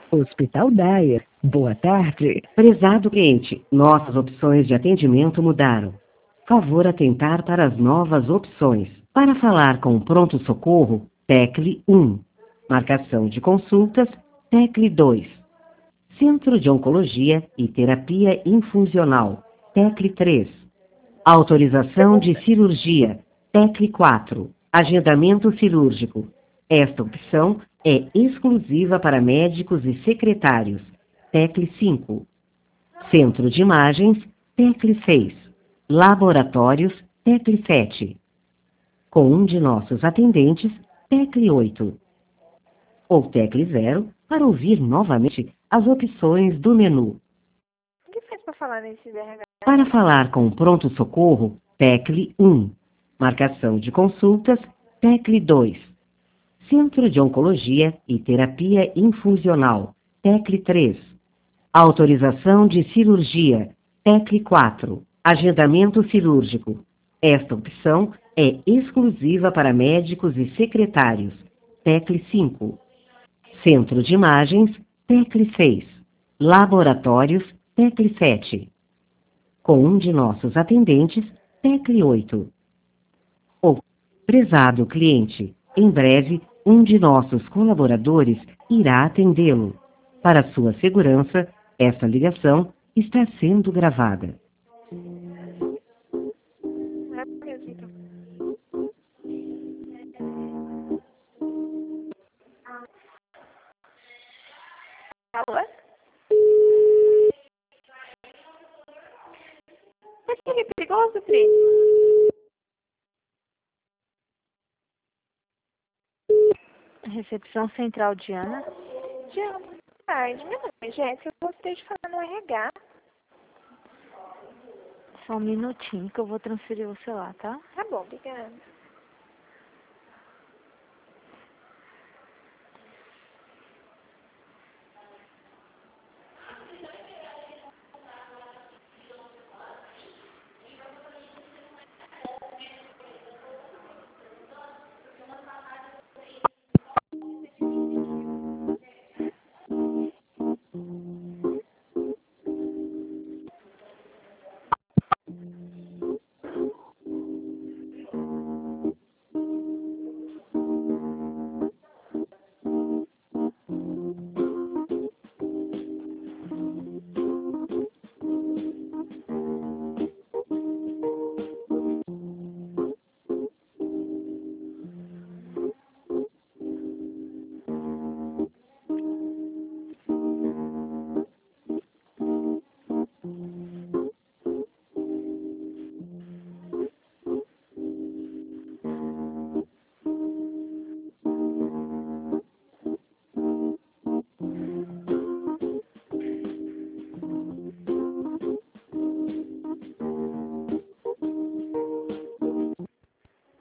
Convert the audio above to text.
Hospital Dyer. Boa tarde. Prezado cliente, nossas opções de atendimento mudaram. Favor atentar para as novas opções. Para falar com o pronto-socorro, tecle 1. Marcação de consultas, tecle 2. Centro de Oncologia e Terapia Infusional, tecle 3. Autorização de cirurgia, tecle 4. Agendamento cirúrgico. Esta opção é exclusiva para médicos e secretários, tecle 5. Centro de Imagens, tecle 6. Laboratórios, tecle 7. Com um de nossos atendentes, tecle 8. Ou tecle 0 para ouvir novamente as opções do menu. O que fez para falar nesse DRH? Para falar com o pronto-socorro, tecle 1. Marcação de consultas, tecle 2. Centro de Oncologia e Terapia Infusional, tecle 3. Autorização de cirurgia, tecle 4. Agendamento cirúrgico. Esta opção é exclusiva para médicos e secretários, tecle 5. Centro de Imagens, tecle 6. Laboratórios, tecle 7. Com um de nossos atendentes, tecle 8. Ou, prezado cliente, em breve, um de nossos colaboradores irá atendê-lo. Para sua segurança, esta ligação está sendo gravada. Alô? Mas que é perigoso, Pri? Recepção Central Diana. Diana, boa tarde. Meu nome é Jéssica, eu gostaria de falar no RH. Só um minutinho que eu vou transferir você lá, tá? Tá bom, obrigada.